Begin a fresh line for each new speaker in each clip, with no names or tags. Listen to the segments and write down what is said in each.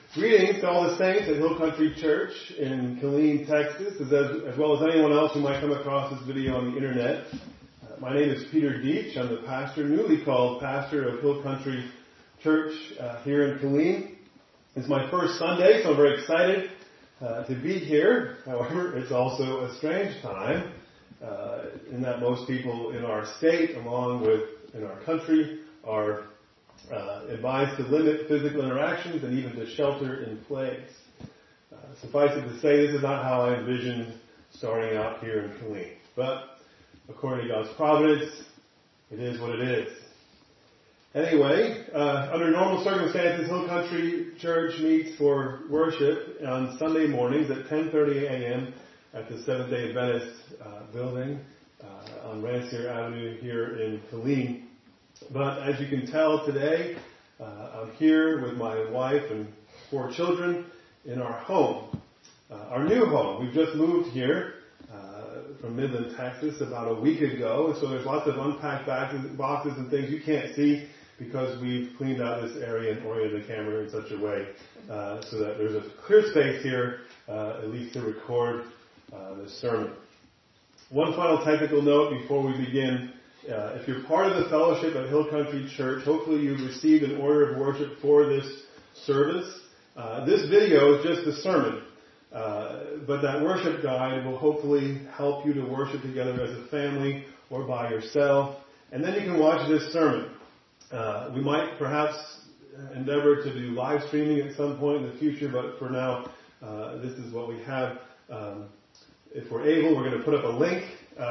Greetings to all the saints at Hill Country Church in Killeen, Texas, as well as anyone else who might come across this video on the internet. My name is Peter Deitch. I'm the pastor, newly called pastor of Hill Country Church here in Killeen. It's my first Sunday, so I'm very excited to be here. However, it's also a strange time in that most people in our state, along with in our country, are advised to limit physical interactions and even to shelter in place. Suffice it to say, this is not how I envisioned starting out here in Killeen. But according to God's providence, it is what it is. Anyway, under normal circumstances, Hill Country Church meets for worship on Sunday mornings at 10:30 a.m. at the Seventh-day Adventist building on Rancier Avenue here in Killeen. But as you can tell today, I'm here with my wife and 4 children in our home, our new home. We've just moved here from Midland, Texas about a week ago, so there's lots of unpacked boxes and things you can't see because we've cleaned out this area and oriented the camera in such a way so that there's a clear space here, at least to record this sermon. One final technical note before we begin. If you're part of the fellowship at Hill Country Church, hopefully you've received an order of worship for this service. This video is just the sermon, but that worship guide will hopefully help you to worship together as a family or by yourself. And then you can watch this sermon. We might perhaps endeavor to do live streaming at some point in the future, but for now, this is what we have. If we're able, we're going to put up a link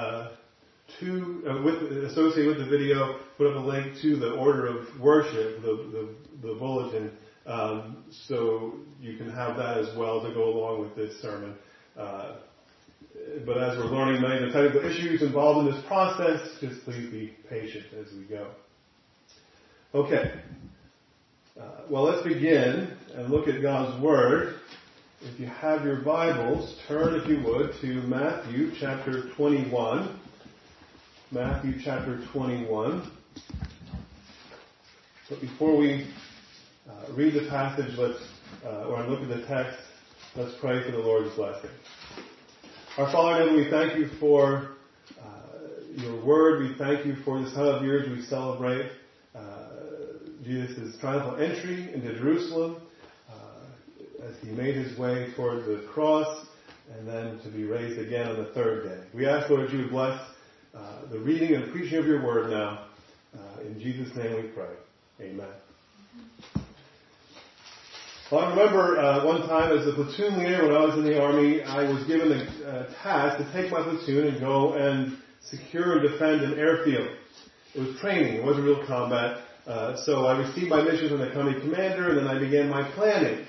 associated with the video, put up a link to the order of worship, the bulletin, so you can have that as well to go along with this sermon. But as we're learning many of the technical issues involved in this process, just please be patient as we go. Okay. Well, let's begin and look at God's Word. If you have your Bibles, turn, if you would, to Matthew chapter 21. Matthew chapter 21. But before we read the passage, or look at the text, let's pray for the Lord's blessing. Our Father in heaven, we thank you for your word. We thank you for this time of years we celebrate Jesus' triumphal entry into Jerusalem as he made his way toward the cross and then to be raised again on the third day. We ask, Lord, that you would bless the reading and preaching of your word now. In Jesus' name we pray. Amen. Well, I remember one time as a platoon leader when I was in the Army, I was given a task to take my platoon and go and secure and defend an airfield. It was training. It wasn't real combat. So I received my mission from the company commander, and then I began my planning.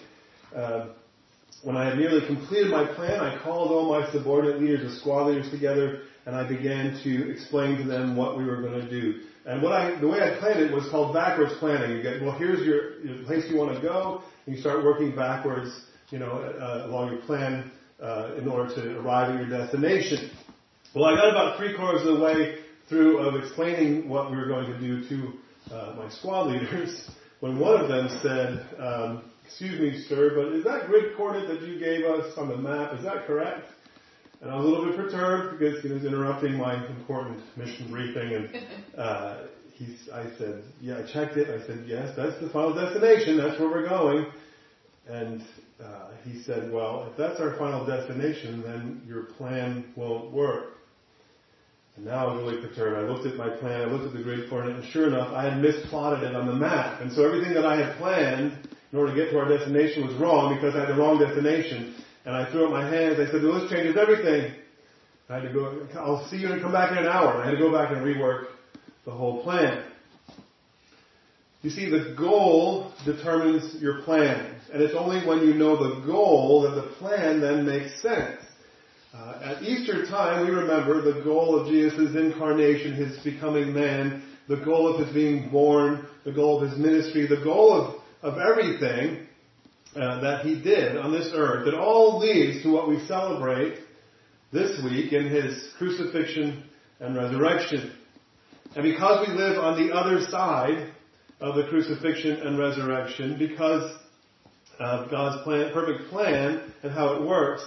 When I had nearly completed my plan, I called all my subordinate leaders, the squad leaders together, and I began to explain to them what we were going to do. And the way I planned it was called backwards planning. You get, well, here's your place you want to go, and you start working backwards, along your plan in order to arrive at your destination. Well, I got about 3/4 of the way through of explaining what we were going to do to my squad leaders when one of them said, "Excuse me, sir, but is that grid coordinate that you gave us on the map, is that correct?" And I was a little bit perturbed because he was interrupting my important mission briefing. And I said, "Yeah, I checked it." I said, "Yes, that's the final destination. That's where we're going." And he said, "Well, if that's our final destination, then your plan won't work." And now I was really perturbed. I looked at my plan. I looked at the grid coordinate, and sure enough, I had misplotted it on the map. And so everything that I had planned in order to get to our destination was wrong because I had the wrong destination. And I threw up my hands. I said, "Well, this changes everything." I had to go, "I'll see you and come back in an hour." And I had to go back and rework the whole plan. You see, the goal determines your plan. And it's only when you know the goal that the plan then makes sense. At Easter time, we remember the goal of Jesus' incarnation, his becoming man, the goal of his being born, the goal of his ministry, the goal of everything that he did on this earth. It all leads to what we celebrate this week in his crucifixion and resurrection. And because we live on the other side of the crucifixion and resurrection, because of God's perfect plan and how it works,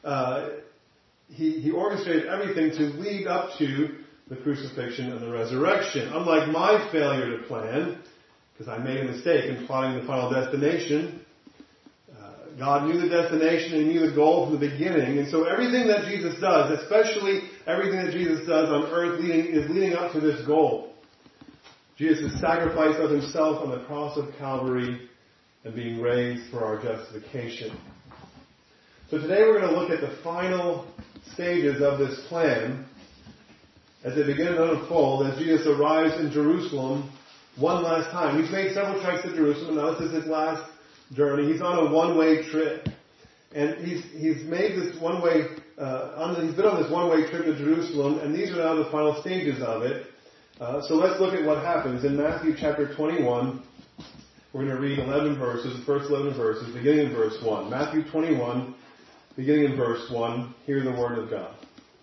He orchestrated everything to lead up to the crucifixion and the resurrection. Unlike my failure to plan, because I made a mistake in plotting the final destination, God knew the destination and He knew the goal from the beginning. And so everything that Jesus does, especially everything that Jesus does on earth, is leading up to this goal. Jesus' sacrifice of Himself on the cross of Calvary and being raised for our justification. So today we're going to look at the final stages of this plan as they begin to unfold as Jesus arrives in Jerusalem one last time. He's made several treks to Jerusalem, and now this is His last journey. He's on a one-way trip. And he's made this one-way, he's been on this one-way trip to Jerusalem, and these are now the final stages of it. So let's look at what happens. In Matthew chapter 21, we're going to read 11 verses, the first 11 verses, beginning in verse 1. Matthew 21, beginning in verse 1, hear the word of God.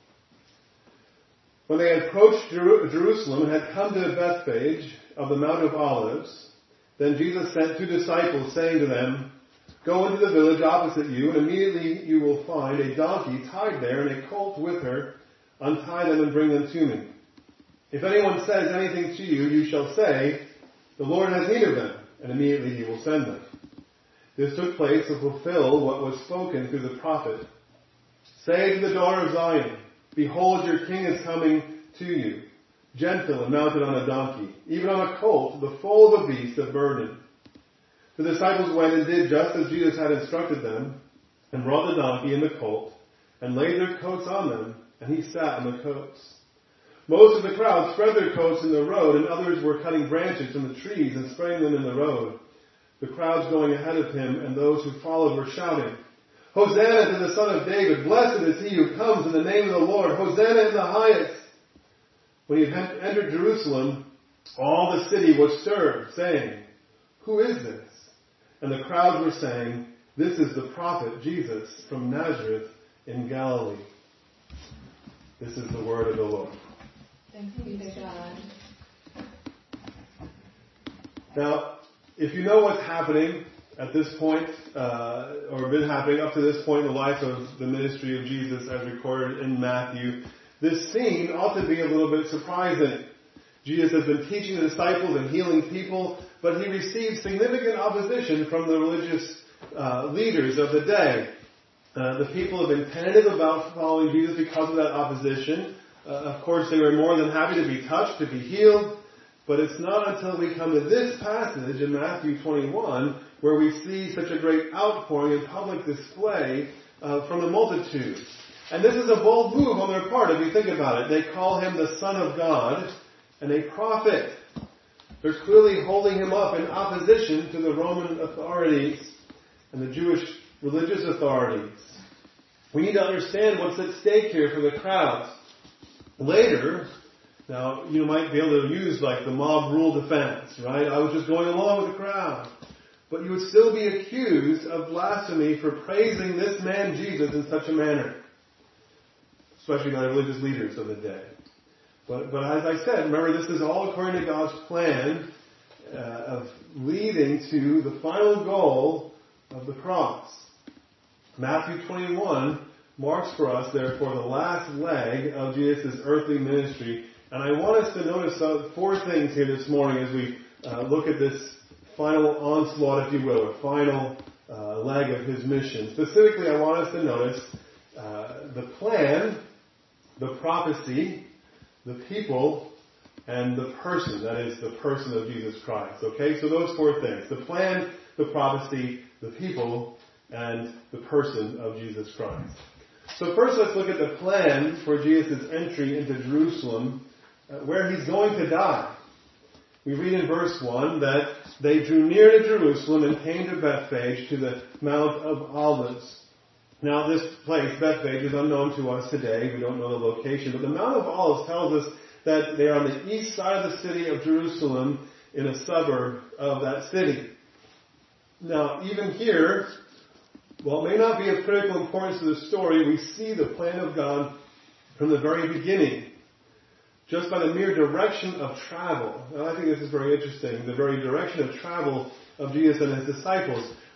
When they had approached Jerusalem and had come to Bethphage of the Mount of Olives, then Jesus sent 2 disciples, saying to them, "Go into the village opposite you, and immediately you will find a donkey tied there and a colt with her. Untie them and bring them to me. If anyone says anything to you, you shall say, 'The Lord has need of them,' and immediately He will send them." This took place to fulfill what was spoken through the prophet. "Say to the daughter of Zion, Behold, your king is coming to you, gentle and mounted on a donkey, even on a colt, the foal of a beast of burden." The disciples went and did just as Jesus had instructed them, and brought the donkey and the colt, and laid their coats on them, and He sat on the coats. Most of the crowd spread their coats in the road, and others were cutting branches from the trees and spreading them in the road. The crowds going ahead of Him and those who followed were shouting, "Hosanna to the Son of David! Blessed is He who comes in the name of the Lord! Hosanna in the highest!" When He had entered Jerusalem, all the city was stirred, saying, "Who is this?" And the crowds were saying, "This is the prophet Jesus from Nazareth in Galilee." This is the word of the Lord.
Thanks be to God.
Now, if you know what's happening at this point, or been happening up to this point in the life of the ministry of Jesus as recorded in Matthew, this scene ought to be a little bit surprising. Jesus has been teaching the disciples and healing people, but He received significant opposition from the religious leaders of the day. The people have been tentative about following Jesus because of that opposition. Of course, they were more than happy to be touched, to be healed, but it's not until we come to this passage in Matthew 21 where we see such a great outpouring and public display from the multitude. And this is a bold move on their part, if you think about it. They call Him the Son of God and a prophet. They're clearly holding Him up in opposition to the Roman authorities and the Jewish religious authorities. We need to understand what's at stake here for the crowds. Later, now you might be able to use like the mob rule defense, right? I was just going along with the crowd. But you would still be accused of blasphemy for praising this man Jesus in such a manner. Especially by the religious leaders of the day. But as I said, remember this is all according to God's plan of leading to the final goal of the cross. Matthew 21 marks for us, therefore, the last leg of Jesus' earthly ministry. And I want us to notice 4 things here this morning as we look at this final onslaught, if you will, or final leg of His mission. Specifically, I want us to notice the plan, the prophecy, the people, and the person. That is, the person of Jesus Christ. Okay, so those 4 things. The plan, the prophecy, the people, and the person of Jesus Christ. So first let's look at the plan for Jesus' entry into Jerusalem, where He's going to die. We read in verse 1 that they drew near to Jerusalem and came to Bethphage to the Mount of Olives. Now this place, Bethphage, is unknown to us today. We don't know the location. But the Mount of Olives tells us that they are on the east side of the city of Jerusalem in a suburb of that city. Now even here, while it may not be of critical importance to the story, we see the plan of God from the very beginning. Just by the mere direction of travel. Now I think this is very interesting. The very direction of travel of Jesus and His disciples.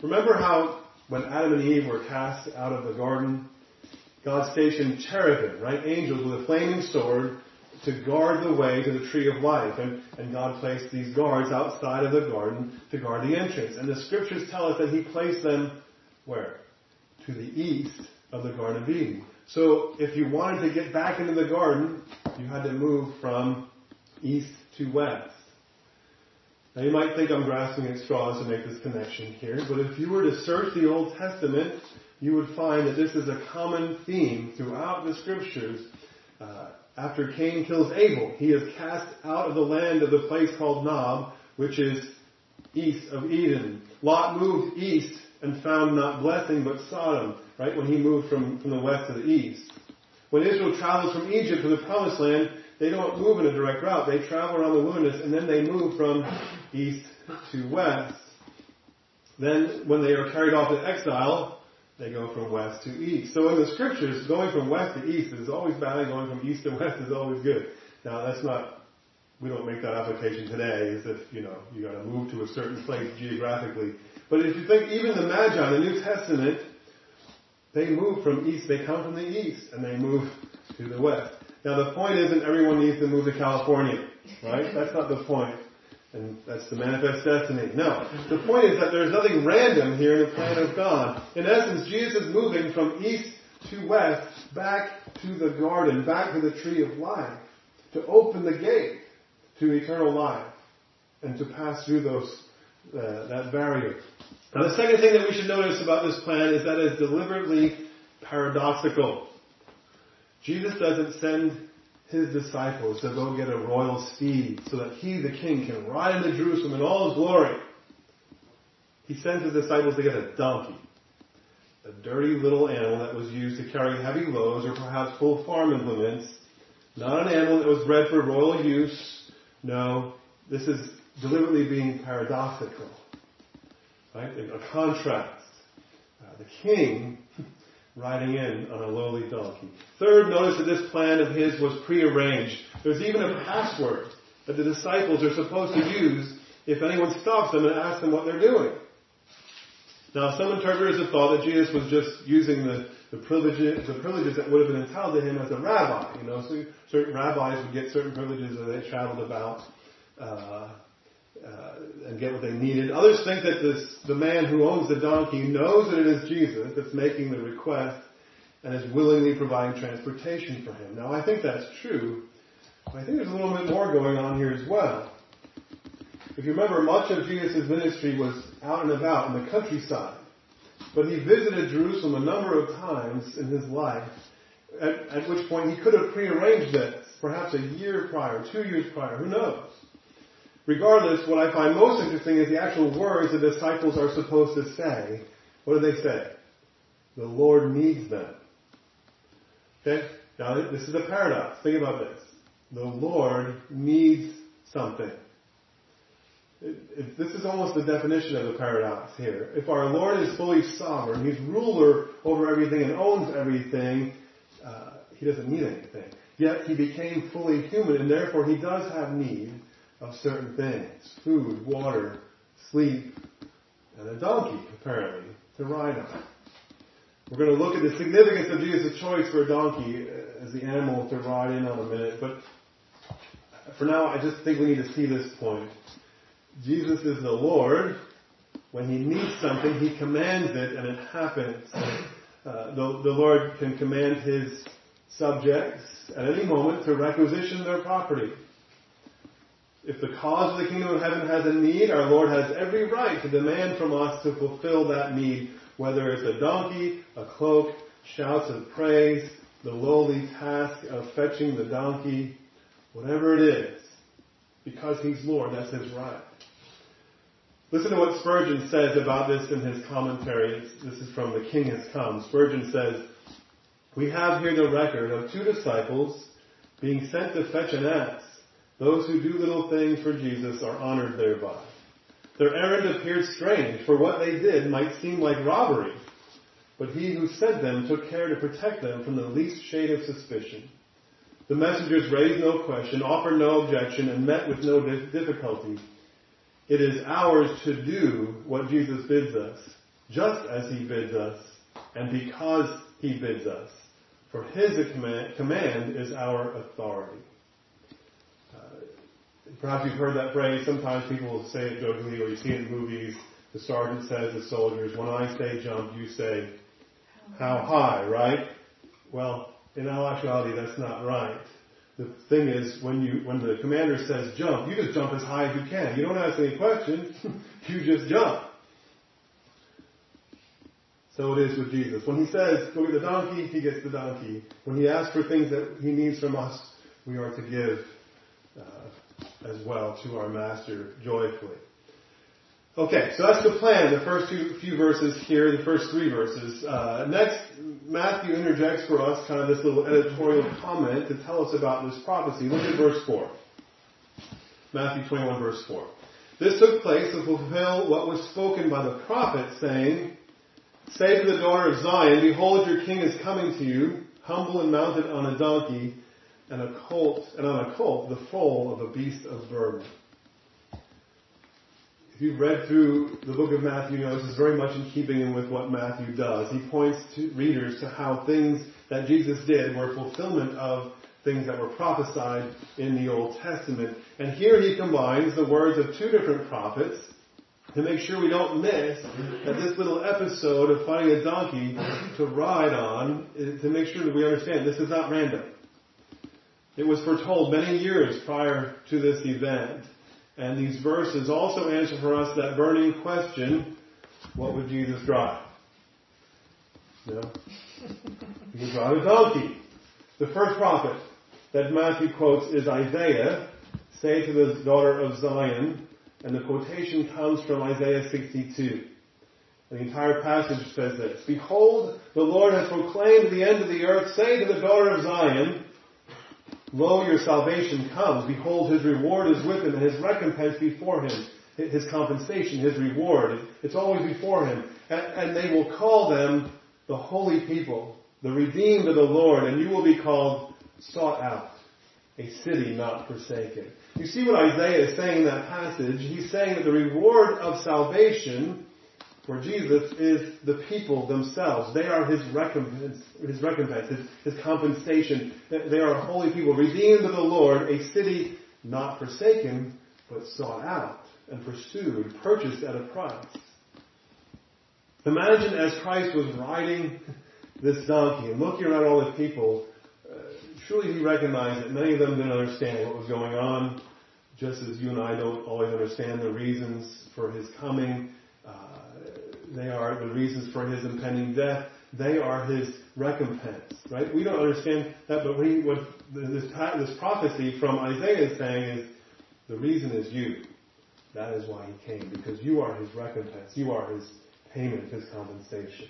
Remember how when Adam and Eve were cast out of the garden, God stationed cherubim, right? Angels with a flaming sword to guard the way to the tree of life. And God placed these guards outside of the garden to guard the entrance. And the scriptures tell us that He placed them where? To the east of the Garden of Eden. So if you wanted to get back into the garden, you had to move from east to west. Now you might think I'm grasping at straws to make this connection here, but if you were to search the Old Testament, you would find that this is a common theme throughout the scriptures. After Cain kills Abel, he is cast out of the land of the place called Nob, which is east of Eden. Lot moved east and found not blessing but Sodom, right, when he moved from the west to the east. When Israel travels from Egypt to the Promised Land, they don't move in a direct route. They travel around the wilderness and then they move from east to west. Then when they are carried off in exile, they go from west to east. So in the scriptures, going from west to east is always bad. Going from east to west is always good. Now we don't make that application today as if, you got to move to a certain place geographically. But if you think even the Magi in the New Testament, they move from east, they come from the east and they move to the west. Now the point isn't everyone needs to move to California, right? That's not the point. And that's the manifest destiny. No. The point is that there's nothing random here in the plan of God. In essence, Jesus is moving from east to west, back to the garden, back to the tree of life, to open the gate to eternal life, and to pass through that barrier. Now the second thing that we should notice about this plan is that it's deliberately paradoxical. Jesus doesn't send His disciples to go get a royal steed so that He, the King, can ride into Jerusalem in all His glory. He sends His disciples to get a donkey, a dirty little animal that was used to carry heavy loads or perhaps pull farm implements. Not an animal that was bred for royal use. No, this is deliberately being paradoxical. Right? A contrast. The King riding in on a lowly donkey. Third, notice that this plan of His was prearranged. There's even a password that the disciples are supposed to use if anyone stops them and asks them what they're doing. Now, some interpreters have thought that Jesus was just using the privileges that would have been entitled to Him as a rabbi. So certain rabbis would get certain privileges as they traveled about and get what they needed. Others think that the man who owns the donkey knows that it is Jesus that's making the request and is willingly providing transportation for him. Now, I think that's true, but I think there's a little bit more going on here as well. If you remember, much of Jesus' ministry was out and about in the countryside, but He visited Jerusalem a number of times in His life, at which point He could have prearranged this, perhaps a year prior, 2 years prior, who knows? Regardless, what I find most interesting is the actual words the disciples are supposed to say. What do they say? The Lord needs them. Okay? Now, this is a paradox. Think about this. The Lord needs something. This is almost the definition of the paradox here. If our Lord is fully sovereign, He's ruler over everything and owns everything, He doesn't need anything. Yet He became fully human, and therefore He does have need of certain things. Food, water, sleep, and a donkey, apparently, to ride on. We're going to look at the significance of Jesus' choice for a donkey as the animal to ride in on a minute, but for now I just think we need to see this point. Jesus is the Lord. When He needs something, He commands it and it happens. The Lord can command His subjects at any moment to requisition their property. If the cause of the kingdom of heaven has a need, our Lord has every right to demand from us to fulfill that need, whether it's a donkey, a cloak, shouts of praise, the lowly task of fetching the donkey, whatever it is. Because He's Lord, that's His right. Listen to what Spurgeon says about this in his commentary. This is from The King Has Come. Spurgeon says, "We have here the record of 2 disciples being sent to fetch an ass. Those who do little things for Jesus are honored thereby. Their errand appeared strange, for what they did might seem like robbery. But He who sent them took care to protect them from the least shade of suspicion. The messengers raised no question, offered no objection, and met with no difficulty. It is ours to do what Jesus bids us. just as he bids us, and because he bids us. For his command is our authority. Perhaps you've heard that phrase. Sometimes people will say it jokingly, or you see it in movies. The sergeant says to soldiers, when I say jump, you say, how high, right? Well, in all actuality, that's not right. The thing is, when the commander says jump, you just jump as high as you can. You don't ask any questions. You just jump. So it is with Jesus. When he says, go get the donkey, he gets the donkey. When he asks for things that he needs from us, we are to give as well to our Master joyfully. Okay, so that's the plan, the first few verses here, the first 3 verses. Next, Matthew interjects for us kind of this little editorial comment to tell us about this prophecy. Look at verse 4. Matthew 21, verse 4. This took place to fulfill what was spoken by the prophet, saying, say to the daughter of Zion, behold, your king is coming to you, humble and mounted on a donkey, and on a colt, the foal of a beast of burden. If you've read through the book of Matthew, you know this is very much in keeping with what Matthew does. He points to readers to how things that Jesus did were fulfillment of things that were prophesied in the Old Testament. And here he combines the words of 2 different prophets to make sure we don't miss that this little episode of finding a donkey to ride on, to make sure that we understand this is not random. It was foretold many years prior to this event. And these verses also answer for us that burning question, what would Jesus drive? No? He would drive a donkey. The first prophet that Matthew quotes is Isaiah, say to the daughter of Zion, and the quotation comes from Isaiah 62. And the entire passage says this, behold, the Lord has proclaimed the end of the earth, say to the daughter of Zion, lo, your salvation comes. Behold, his reward is with him, and his recompense before him. His compensation, his reward. It's always before him. And they will call them the holy people, the redeemed of the Lord, and you will be called sought out, a city not forsaken. You see what Isaiah is saying in that passage? He's saying that the reward of salvation for Jesus is the people themselves. They are his recompense, his compensation. They are holy people, redeemed of the Lord, a city not forsaken, but sought out and pursued, purchased at a price. Imagine as Christ was riding this donkey and looking around all the people, surely he recognized that many of them didn't understand what was going on, just as you and I don't always understand the reasons for his coming. They are the reasons for his impending death. They are his recompense, right? We don't understand that, but this prophecy from Isaiah is saying is, the reason is you. That is why he came, because you are his recompense. You are his payment, his compensation.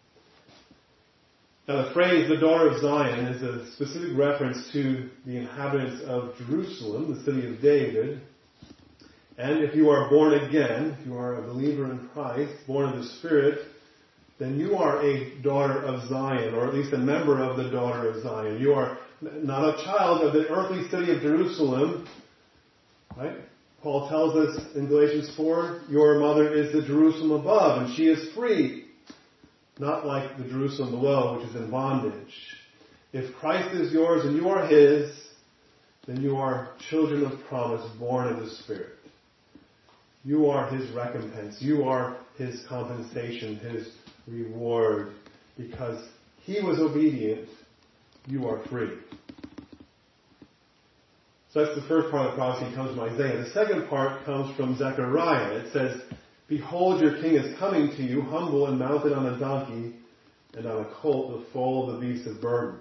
Now the phrase, the daughter of Zion, is a specific reference to the inhabitants of Jerusalem, the city of David. And if you are born again, if you are a believer in Christ, born of the Spirit, then you are a daughter of Zion, or at least a member of the daughter of Zion. You are not a child of the earthly city of Jerusalem, right? Paul tells us in Galatians 4, your mother is the Jerusalem above, and she is free, not like the Jerusalem below, which is in bondage. If Christ is yours and you are his, then you are children of promise, born of the Spirit. You are his recompense. You are his compensation, his reward. Because he was obedient, you are free. So that's the first part of the prophecy, comes from Isaiah. The second part comes from Zechariah. It says, behold, your king is coming to you, humble and mounted on a donkey, and on a colt, the foal of the beast of burden.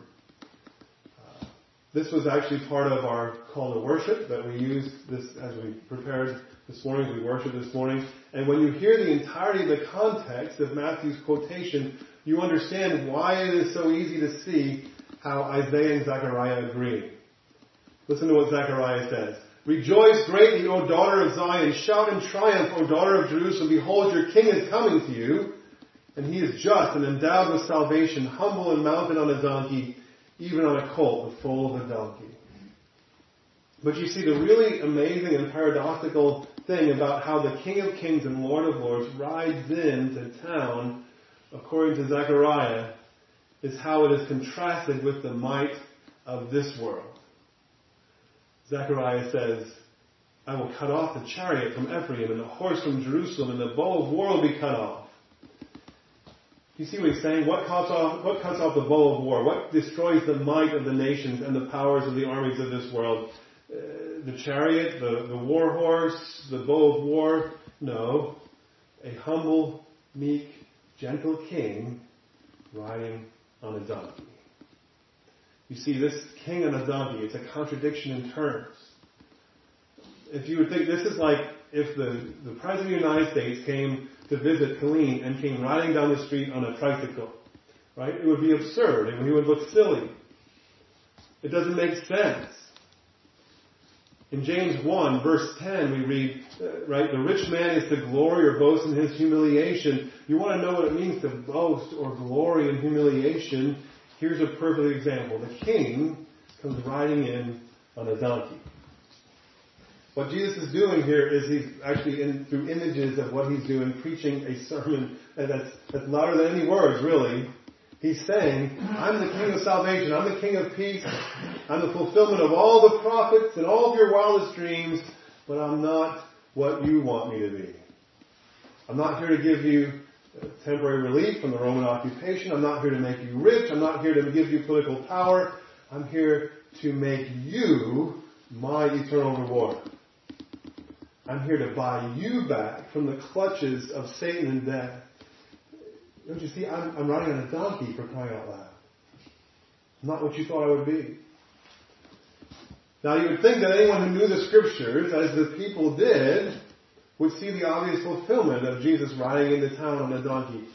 This was actually part of our call to worship that we used this as we prepared this morning, as we worshiped this morning. And when you hear the entirety of the context of Matthew's quotation, you understand why it is so easy to see how Isaiah and Zechariah agree. Listen to what Zechariah says. Rejoice greatly, O daughter of Zion. Shout in triumph, O daughter of Jerusalem. Behold, your king is coming to you. And he is just and endowed with salvation, humble and mounted on a donkey, even on a colt, the foal of a donkey. But you see, the really amazing and paradoxical thing about how the King of Kings and Lord of Lords rides into town, according to Zechariah, is how it is contrasted with the might of this world. Zechariah says, I will cut off the chariot from Ephraim and the horse from Jerusalem, and the bow of war will be cut off. You see what he's saying? What cuts off the bow of war? What destroys the might of the nations and the powers of the armies of this world? The chariot, the war horse, the bow of war? No. A humble, meek, gentle king riding on a donkey. You see, this king on a donkey, it's a contradiction in terms. If you would think, this is like if the President of the United States came to visit Colleen and came riding down the street on a tricycle, right? It would be absurd and he would look silly. It doesn't make sense. In James 1, verse 10, we read, right, the rich man is to glory or boast in his humiliation. You want to know what it means to boast or glory in humiliation? Here's a perfect example. The king comes riding in on a donkey. What Jesus is doing here is he's actually, through images of what he's doing, preaching a sermon that's louder than any words, really. He's saying, I'm the king of salvation. I'm the king of peace. I'm the fulfillment of all the prophets and all of your wildest dreams, but I'm not what you want me to be. I'm not here to give you temporary relief from the Roman occupation. I'm not here to make you rich. I'm not here to give you political power. I'm here to make you my eternal reward. I'm here to buy you back from the clutches of Satan and death. Don't you see, I'm riding on a donkey, for crying out loud. I'm not what you thought I would be. Now you would think that anyone who knew the scriptures, as the people did, would see the obvious fulfillment of Jesus riding into town on a donkey.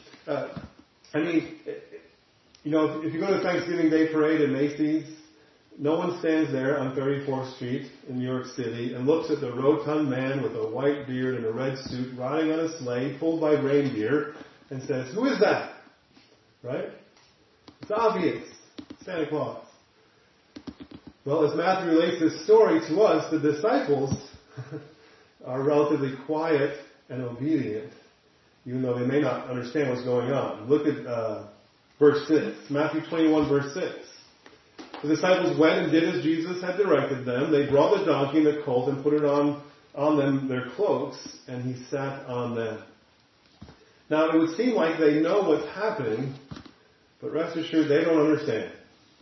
If you go to the Thanksgiving Day Parade at Macy's, no one stands there on 34th Street in New York City and looks at the rotund man with a white beard and a red suit riding on a sleigh pulled by reindeer and says, who is that? Right? It's obvious. Santa Claus. Well, as Matthew relates this story to us, the disciples are relatively quiet and obedient, even though they may not understand what's going on. Look at verse 6. Matthew 21, verse 6. The disciples went and did as Jesus had directed them. They brought the donkey and the colt and put it on them their cloaks, and he sat on them. Now, it would seem like they know what's happening, but rest assured they don't understand.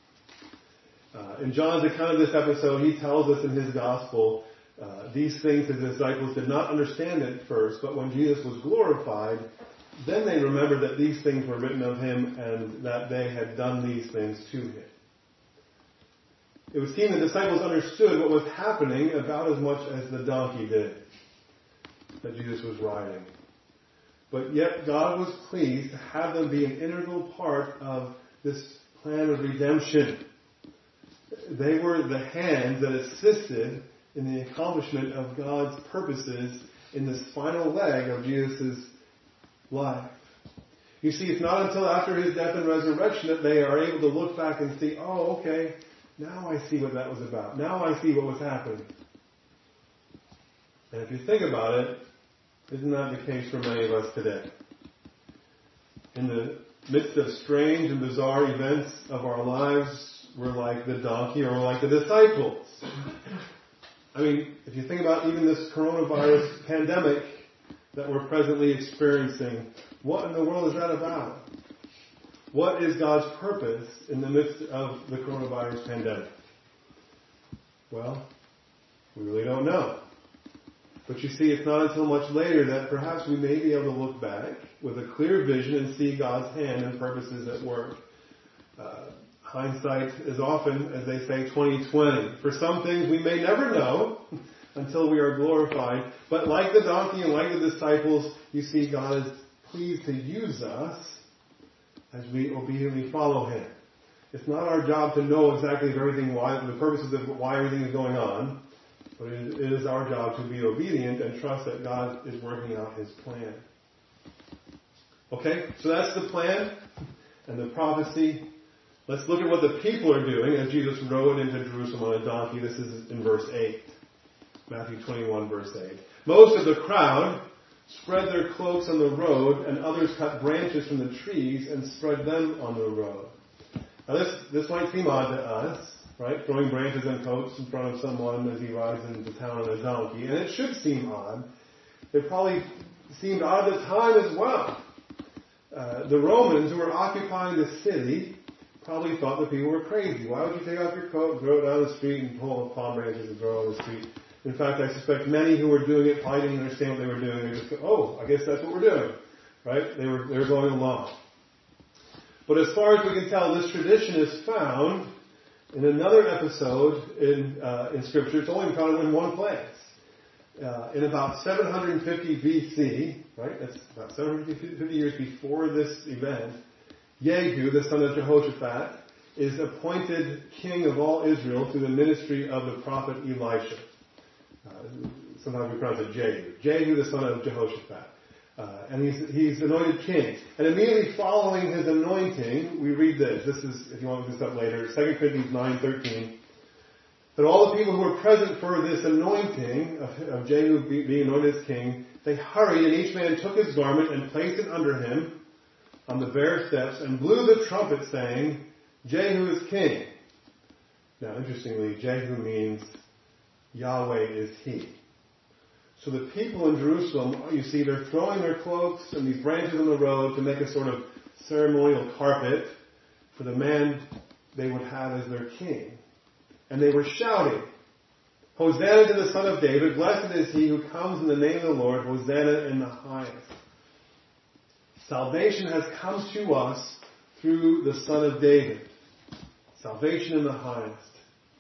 In John's account of this episode, he tells us in his gospel, these things his disciples did not understand at first, but when Jesus was glorified, then they remembered that these things were written of him and that they had done these things to him. It would seem the disciples understood what was happening about as much as the donkey did that Jesus was riding. But yet God was pleased to have them be an integral part of this plan of redemption. They were the hands that assisted in the accomplishment of God's purposes in this final leg of Jesus' life. You see, it's not until after his death and resurrection that they are able to look back and see, oh, okay, now I see what that was about. Now I see what was happening. And if you think about it, isn't that the case for many of us today? In the midst of strange and bizarre events of our lives, we're like the donkey or we're like the disciples. I mean, if you think about even this coronavirus pandemic that we're presently experiencing, what in the world is that about? What is God's purpose in the midst of the coronavirus pandemic? Well, we really don't know. But you see, it's not until much later that perhaps we may be able to look back with a clear vision and see God's hand and purposes at work. Hindsight is often, as they say, 20/20. For some things we may never know until we are glorified. But like the donkey and like the disciples, you see God is pleased to use us as we obediently follow him. It's not our job to know exactly the purposes of why everything is going on. But it is our job to be obedient and trust that God is working out his plan. Okay, so that's the plan and the prophecy Let's look at what the people are doing as Jesus rode into Jerusalem on a donkey. This is in verse 8. Matthew 21, verse 8. Most of the crowd spread their cloaks on the road, and others cut branches from the trees and spread them on the road. Now this might seem odd to us, right? Throwing branches and coats in front of someone as he rides into town on a donkey. And it should seem odd. It probably seemed odd at the time as well. The Romans who were occupying the city probably thought that people were crazy. Why would you take off your coat and throw it down the street and pull palm branches and throw it on the street? In fact, I suspect many who were doing it probably didn't understand what they were doing. They just go, oh, I guess that's what we're doing. Right? They were going along. But as far as we can tell, this tradition is found in another episode in Scripture. It's only found in one place. In about 750 BC, right? That's about 750 years before this event, Jehu, the son of Jehoshaphat, is appointed king of all Israel through the ministry of the prophet Elisha. Sometimes we pronounce it Jehu. Jehu, the son of Jehoshaphat. And he's anointed king. And immediately following his anointing, we read this. This is, if you want to look this up later, 2 Corinthians 9:13. That all the people who were present for this anointing of Jehu being anointed as king, they hurried, and each man took his garment and placed it under him on the bare steps and blew the trumpet, saying, Jehu is king. Now, interestingly, Jehu means Yahweh is he. So the people in Jerusalem, you see, they're throwing their cloaks and these branches on the road to make a sort of ceremonial carpet for the man they would have as their king. And they were shouting, Hosanna to the Son of David, blessed is he who comes in the name of the Lord, Hosanna in the highest. Salvation has come to us through the Son of David. Salvation in the highest.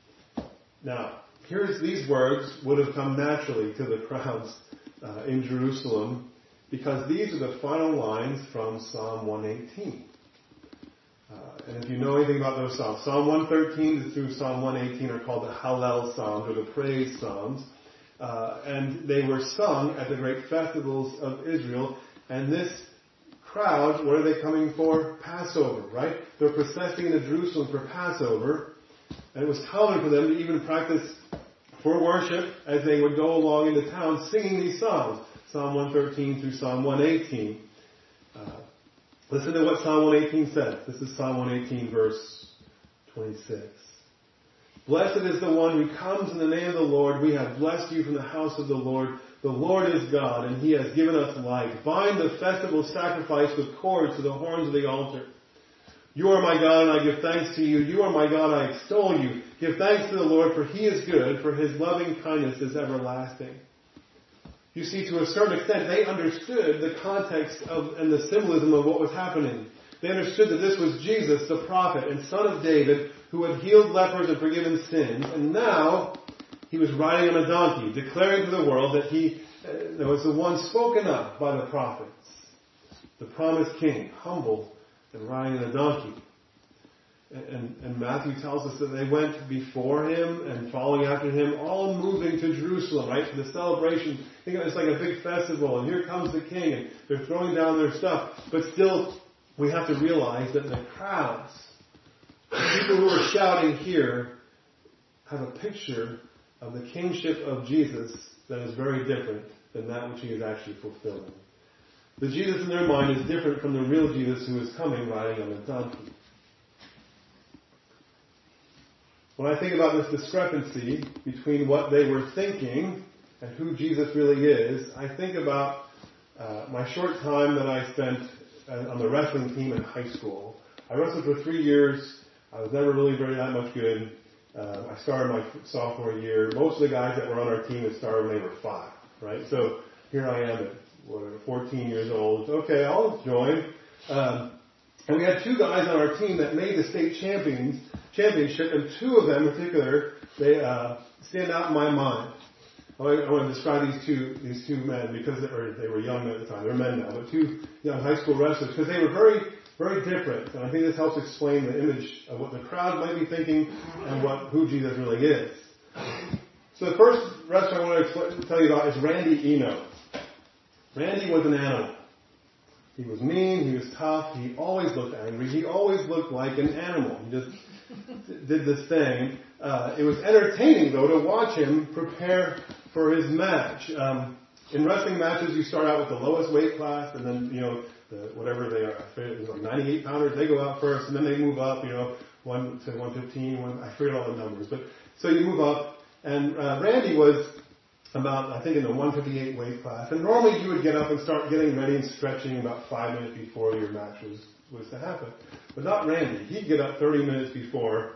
Now, these words would have come naturally to the crowds in Jerusalem, because these are the final lines from Psalm 118. And if you know anything about those Psalms, Psalm 113 through Psalm 118 are called the Hallel Psalms, or the Praise Psalms. And they were sung at the great festivals of Israel. And this crowd, what are they coming for? Passover, right? They're processing into Jerusalem for Passover. And it was common for them to even practice for worship as they would go along into town singing these psalms. Psalm 113 through Psalm 118. Listen to what Psalm 118 says. This is Psalm 118, verse 26. Blessed is the one who comes in the name of the Lord. We have blessed you from the house of the Lord. The Lord is God, and he has given us light. Bind the festival sacrifice with cords to the horns of the altar. You are my God, and I give thanks to you. You are my God, I extol you. Give thanks to the Lord, for he is good, for his loving kindness is everlasting. You see, to a certain extent, they understood the context and the symbolism of what was happening. They understood that this was Jesus, the prophet and son of David, who had healed lepers and forgiven sins. And now, he was riding on a donkey, declaring to the world that he was the one spoken of by the prophets. The promised king, humble and riding on a donkey. And Matthew tells us that they went before him and following after him, all moving to Jerusalem, right, for the celebration. Think of it as like a big festival, and here comes the king, and they're throwing down their stuff. But still, we have to realize that the crowds, the people who are shouting here, have a picture of the kingship of Jesus that is very different than that which he is actually fulfilling. The Jesus in their mind is different from the real Jesus who is coming riding on a donkey. When I think about this discrepancy between what they were thinking and who Jesus really is, I think about my short time that I spent on the wrestling team in high school. I wrestled for 3 years. I was never really that much good. I started my sophomore year. Most of the guys that were on our team had started when they were 5, right? So here I am at 14 years old. Okay, I'll join. And we had 2 guys on our team that made the state championship, and 2 of them in particular, they stand out in my mind. I want to describe these two men because they were young at the time. They're men now, but 2 young high school wrestlers, because they were very, very different. And I think this helps explain the image of what the crowd might be thinking and who Jesus really is. So the first wrestler I want to tell you about is Randy Eno. Randy was an animal. He was mean, he was tough, he always looked angry, he always looked like an animal. He just did this thing. It was entertaining, though, to watch him prepare for his match. In wrestling matches, you start out with the lowest weight class, and then, whatever they are, like 98 pounders, they go out first, and then they move up, 1 to 115, I forget all the numbers. But so you move up, and Randy was about, I think, in the 158 weight class. And normally you would get up and start getting ready and stretching about 5 minutes before your match was to happen. But not Randy. He'd get up 30 minutes before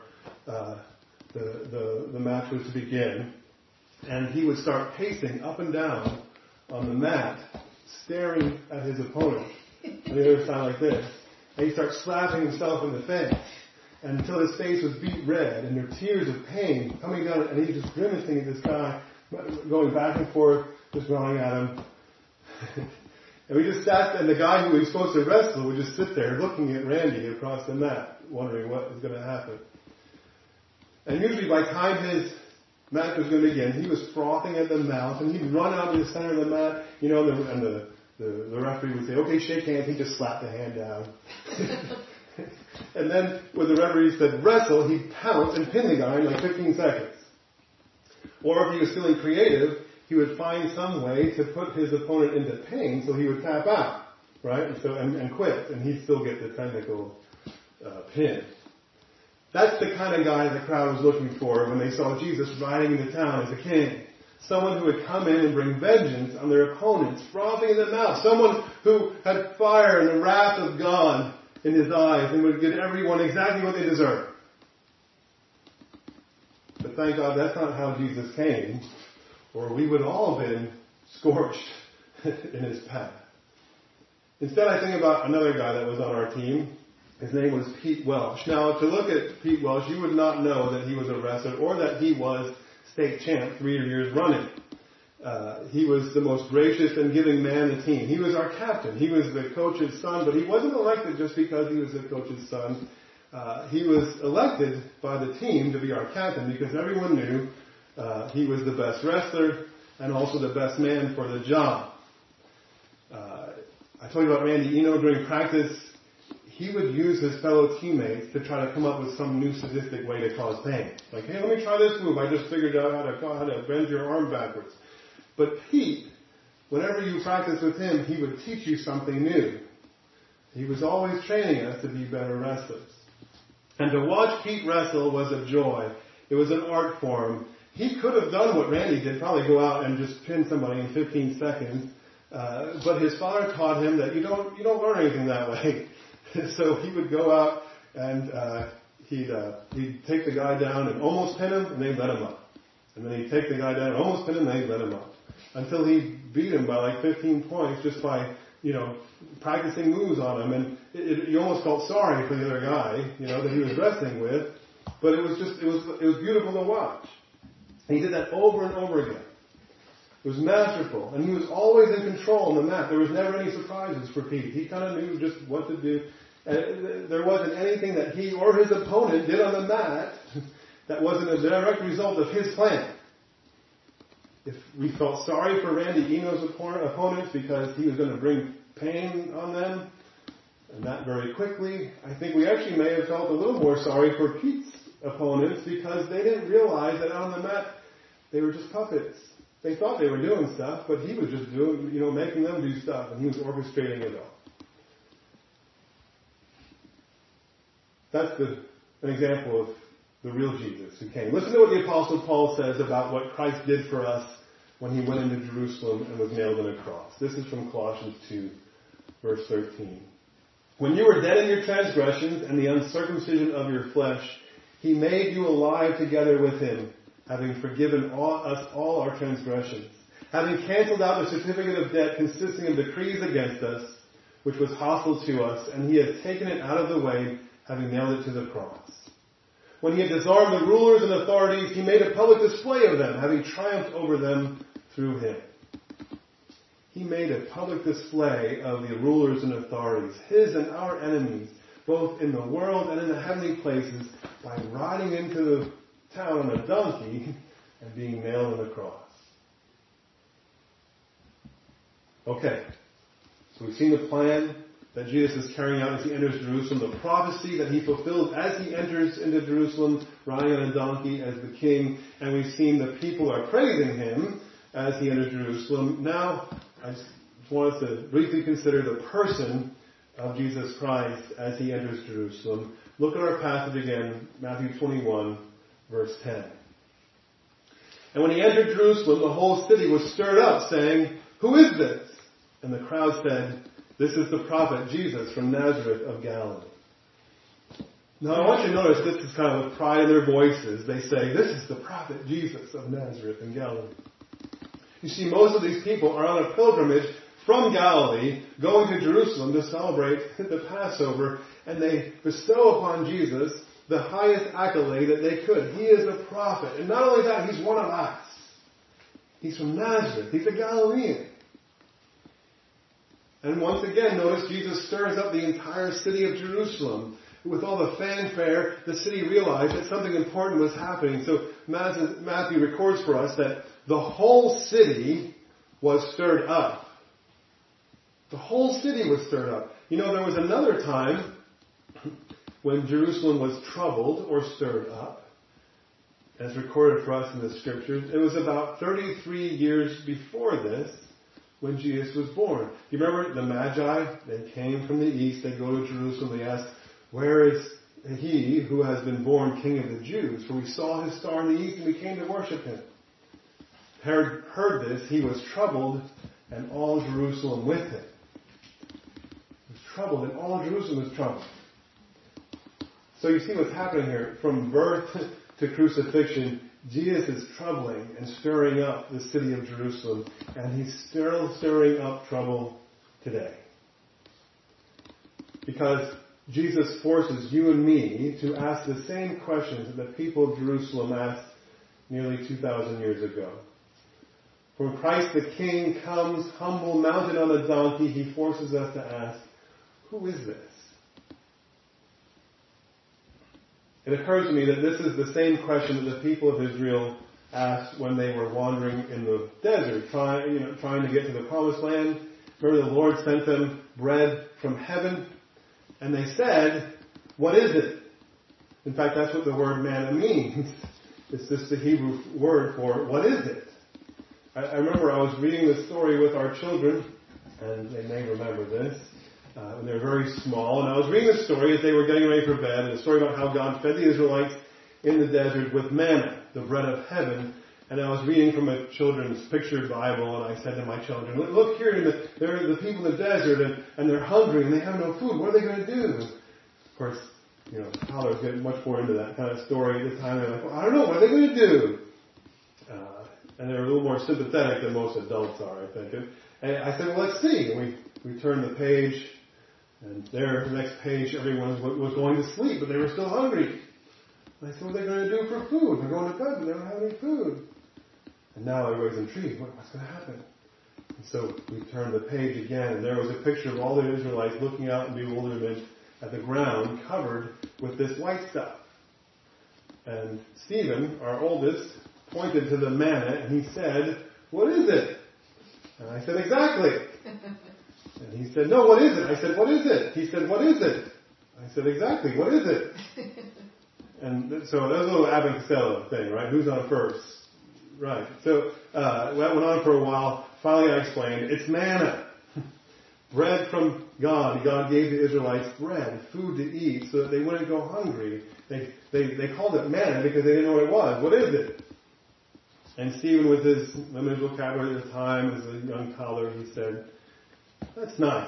the match was to begin, and he would start pacing up and down on the mat, staring at his opponent on the other side like this. And he'd start slapping himself in the face until his face was beet red, and there were tears of pain coming down, and he was just grimacing at this guy, going back and forth, just yelling at him. And we just sat there, and the guy who was supposed to wrestle would just sit there looking at Randy across the mat, wondering what was going to happen. And usually by the time his match was going to begin, he was frothing at the mouth, and he'd run out to the center of the mat, and the referee would say, okay, shake hands. He'd just slap the hand down. And then when the referee said wrestle, he'd pounce and pin the guy in like 15 seconds. Or if he was feeling creative, he would find some way to put his opponent into pain, so he would tap out, right? And quit, and he'd still get the technical pin. That's the kind of guy the crowd was looking for when they saw Jesus riding into town as a king. Someone who would come in and bring vengeance on their opponents, frothing in the mouth. Someone who had fire and the wrath of God in his eyes and would give everyone exactly what they deserve. But thank God that's not how Jesus came, or we would all have been scorched in his path. Instead, I think about another guy that was on our team. His name was Pete Welsh. Now, to look at Pete Welsh, you would not know that he was a wrestler or that he was state champ 3 years running. He was the most gracious and giving man on the team. He was our captain. He was the coach's son, but he wasn't elected just because he was the coach's son. He was elected by the team to be our captain because everyone knew he was the best wrestler and also the best man for the job. I told you about Randy Eno during practice. He would use his fellow teammates to try to come up with some new sadistic way to cause pain. Like, hey, let me try this move. I just figured out how to bend your arm backwards. But Pete, whenever you practice with him, he would teach you something new. He was always training us to be better wrestlers. And to watch Pete wrestle was a joy. It was an art form. He could have done what Randy did, probably go out and just pin somebody in 15 seconds. But his father taught him that you don't learn anything that way. So he would go out and he'd take the guy down and almost pin him, and they'd let him up. And then he'd take the guy down and almost pin him, and they'd let him up. Until he beat him by like 15 points just by, practicing moves on him. And you almost felt sorry for the other guy, that he was wrestling with. But it was beautiful to watch. And he did that over and over again. It was masterful. And he was always in control on the mat. There was never any surprises for Pete. He kind of knew just what to do. And there wasn't anything that he or his opponent did on the mat that wasn't a direct result of his plan. If we felt sorry for Randy Eno's opponents because he was going to bring pain on them, and that very quickly, I think we actually may have felt a little more sorry for Pete's opponents because they didn't realize that on the mat they were just puppets. They thought they were doing stuff, but he was just doing, making them do stuff, and he was orchestrating it all. That's an example of the real Jesus who came. Listen to what the Apostle Paul says about what Christ did for us when he went into Jerusalem and was nailed on a cross. This is from Colossians 2, verse 13. When you were dead in your transgressions and the uncircumcision of your flesh, he made you alive together with him, having forgiven us all our transgressions, having canceled out the certificate of debt consisting of decrees against us, which was hostile to us, and he has taken it out of the way, having nailed it to the cross. When he had disarmed the rulers and authorities, he made a public display of them, having triumphed over them through him. He made a public display of the rulers and authorities, his and our enemies, both in the world and in the heavenly places, by riding into the town on a donkey and being nailed on the cross. Okay, so we've seen the plan. that Jesus is carrying out as he enters Jerusalem, the prophecy that he fulfills as he enters into Jerusalem, riding on a donkey as the king, and we've seen the people are praising him as he enters Jerusalem. Now, I just want us to briefly consider the person of Jesus Christ as he enters Jerusalem. Look at our passage again, Matthew 21, verse 10. And when he entered Jerusalem, the whole city was stirred up, saying, "Who is this?" And the crowd said, "This is the prophet Jesus from Nazareth of Galilee." Now I want you to notice this is kind of with pride in their voices. They say, "This is the prophet Jesus of Nazareth in Galilee." You see, most of these people are on a pilgrimage from Galilee, going to Jerusalem to celebrate the Passover, and they bestow upon Jesus the highest accolade that they could. He is a prophet. And not only that, he's one of us. He's from Nazareth. He's a Galilean. And once again, notice Jesus stirs up the entire city of Jerusalem. With all the fanfare, the city realized that something important was happening. So Matthew records for us that the whole city was stirred up. The whole city was stirred up. You know, there was another time when Jerusalem was troubled or stirred up, as recorded for us in the scriptures. It was about 33 years before this when Jesus was born. You remember the Magi? They came from the east. They go to Jerusalem. They ask, "Where is he who has been born King of the Jews? For we saw his star in the east and we came to worship him." Herod heard this. He was troubled, and all Jerusalem with him. He was troubled, and all Jerusalem was troubled. So you see what's happening here. From birth to crucifixion, Jesus is troubling and stirring up the city of Jerusalem. And he's still stirring up trouble today. Because Jesus forces you and me to ask the same questions that the people of Jerusalem asked nearly 2,000 years ago. When Christ the King comes humble, mounted on a donkey, he forces us to ask, who is this? It occurs to me that this is the same question that the people of Israel asked when they were wandering in the desert, trying to get to the promised land. Remember, the Lord sent them bread from heaven, and they said, "What is it?" In fact, that's what the word manna means. It's just the Hebrew word for what is it. I remember I was reading this story with our children, and they may remember this. When they were very small, and I was reading the story as they were getting ready for bed, and a story about how God fed the Israelites in the desert with manna, the bread of heaven. And I was reading from a children's picture Bible, and I said to my children, "Look here, there are the people in the desert, and they're hungry, and they have no food. What are they going to do?" Of course, toddlers get much more into that kind of story at the time. They're like, "Well, I don't know. What are they going to do?" And they're a little more sympathetic than most adults are, I think. And I said, "Well, let's see." And we turned the page. And there, the next page, everyone was going to sleep, but they were still hungry. And I said, "What are they going to do for food? They're going to bed, but they don't have any food." And now everybody's intrigued. What's going to happen? And so we turned the page again, and there was a picture of all the Israelites looking out in bewilderment at the ground covered with this white stuff. And Stephen, our oldest, pointed to the manna, and he said, "What is it?" And I said, "Exactly." And he said, "No, what is it?" I said, "What is it?" He said, "What is it?" I said, "Exactly, what is it?" And so that was a little Abbott and Costello thing, right? Who's on first? Right. So that went on for a while. Finally I explained, it's manna. Bread from God. God gave the Israelites bread, food to eat, so that they wouldn't go hungry. They called it manna because they didn't know what it was. What is it? And Stephen, with his limited vocabulary at the time, as a young toddler, he said, "That's nice.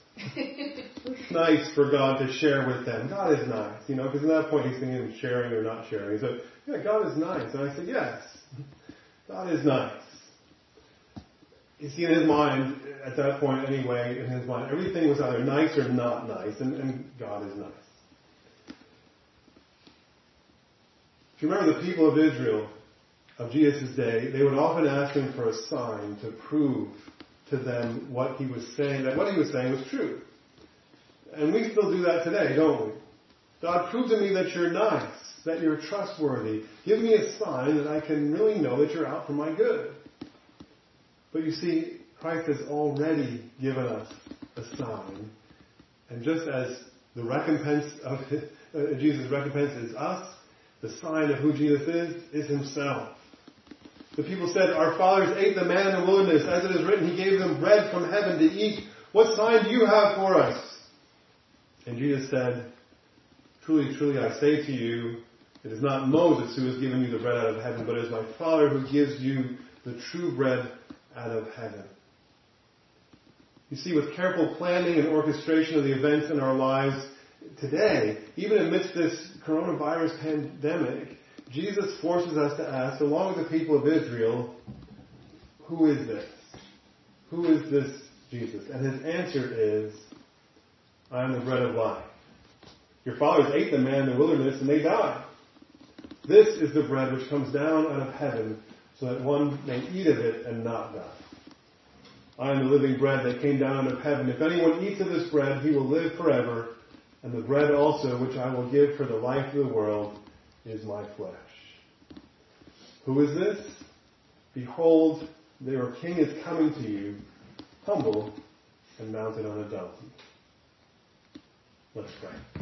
It's nice for God to share with them. God is nice." Because at that point he's thinking of sharing or not sharing. So, yeah, God is nice. And I said, yes, God is nice. You see, in his mind, at that point anyway, in his mind, everything was either nice or not nice, and God is nice. If you remember the people of Israel of Jesus' day, they would often ask him for a sign to prove to them what he was saying, that what he was saying was true. And we still do that today, don't we? God, prove to me that you're nice, that you're trustworthy. Give me a sign that I can really know that you're out for my good. But you see, Christ has already given us a sign And just as the recompense of Jesus' recompense is us, the sign of who Jesus is himself. The people said, our fathers ate the manna in the wilderness. As it is written, he gave them bread from heaven to eat. What sign do you have for us? And Jesus said, truly, truly, I say to you, it is not Moses who has given you the bread out of heaven, but it is my Father who gives you the true bread out of heaven. You see, with careful planning and orchestration of the events in our lives today, even amidst this coronavirus pandemic, Jesus forces us to ask, along with the people of Israel, who is this? Who is this Jesus? And his answer is, I am the bread of life. Your fathers ate the manna in the wilderness and they died. This is the bread which comes down out of heaven so that one may eat of it and not die. I am the living bread that came down out of heaven. If anyone eats of this bread, he will live forever. And the bread also which I will give for the life of the world is my flesh. Who is this? Behold, their king is coming to you, humble and mounted on a donkey. Let's pray.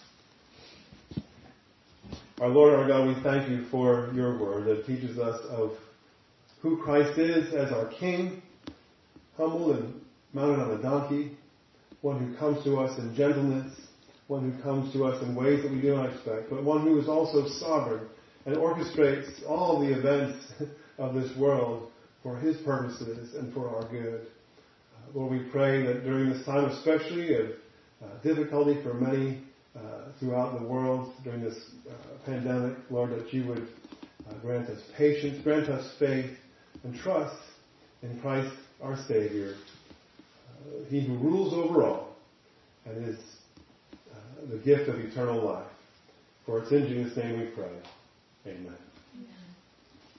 Our Lord, our God, we thank you for your word that teaches us of who Christ is as our King, humble and mounted on a donkey, one who comes to us in gentleness, one who comes to us in ways that we do not expect, but one who is also sovereign and orchestrates all the events of this world for his purposes and for our good. Lord, we pray that during this time especially of difficulty for many throughout the world during this pandemic, Lord, that you would grant us patience, grant us faith, and trust in Christ our Savior, he who rules over all and is the gift of eternal life. For it's in Jesus' name we pray. Amen.